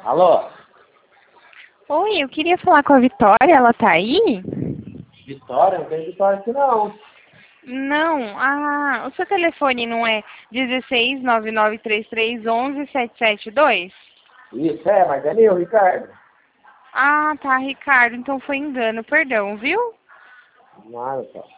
Alô? Oi, eu queria falar com a Vitória, ela tá aí? Vitória? Não tem Vitória aqui não. Não, o seu telefone não é 16 993311772? Isso, mas é meu, Ricardo. Ah, tá, Ricardo, então foi engano, perdão, viu? Nada, só.